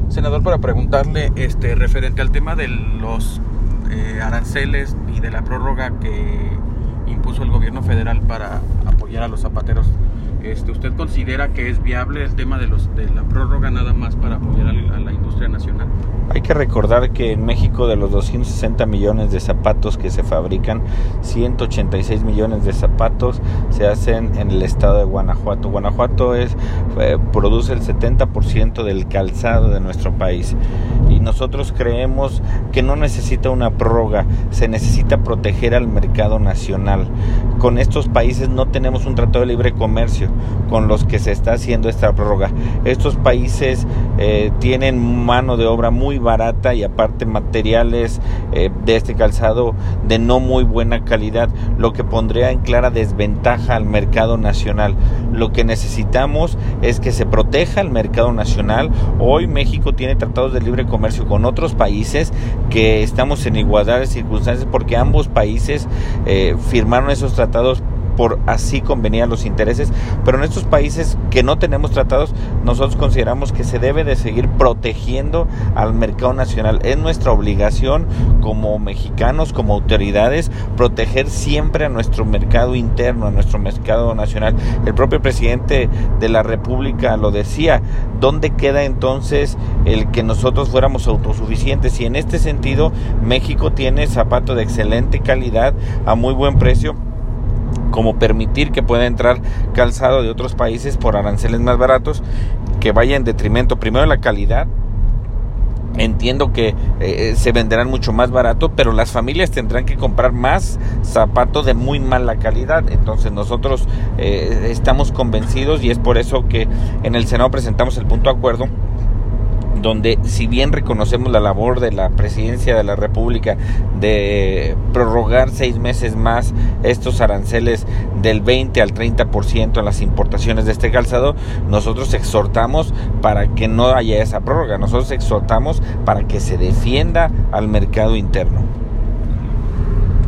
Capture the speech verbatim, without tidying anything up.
Senador, para preguntarle este referente al tema de los eh, aranceles y de la prórroga que impuso el gobierno federal para apoyar a los zapateros, este, ¿usted considera que es viable el tema de los de la prórroga nada más para apoyar a la, a la industria nacional? Hay que recordar que en México, de los doscientos sesenta millones de zapatos que se fabrican, ciento ochenta y seis millones de zapatos se hacen en el estado de Guanajuato. Guanajuato es, eh, produce el setenta por ciento del calzado de nuestro país, y nosotros creemos que no necesita una prórroga, se necesita proteger al mercado nacional. Con estos países no tenemos un tratado de libre comercio con los que se está haciendo esta prórroga. Estos países eh, tienen mano de obra muy barata y aparte materiales eh, de este calzado de no muy buena calidad, lo que pondría en clara desventaja al mercado nacional. Lo que necesitamos es que se proteja el mercado nacional. Hoy México tiene tratados de libre comercio con otros países que estamos en igualdad de circunstancias porque ambos países eh, firmaron esos tratados por así convenir a los intereses, pero en estos países que no tenemos tratados, nosotros consideramos que se debe de seguir protegiendo al mercado nacional. Es nuestra obligación como mexicanos, como autoridades, proteger siempre a nuestro mercado interno, a nuestro mercado nacional. El propio presidente de la República lo decía, ¿dónde queda entonces el que nosotros fuéramos autosuficientes? Y en este sentido, México tiene zapatos de excelente calidad a muy buen precio, como permitir que pueda entrar calzado de otros países por aranceles más baratos, que vaya en detrimento primero de la calidad. Entiendo que eh, se venderán mucho más barato, pero las familias tendrán que comprar más zapatos de muy mala calidad. Entonces nosotros eh, estamos convencidos, y es por eso que en el Senado presentamos el punto de acuerdo, donde si bien reconocemos la labor de la Presidencia de la República de prorrogar seis meses más estos aranceles del veinte al treinta por ciento en las importaciones de este calzado, nosotros exhortamos para que no haya esa prórroga, nosotros exhortamos para que se defienda al mercado interno.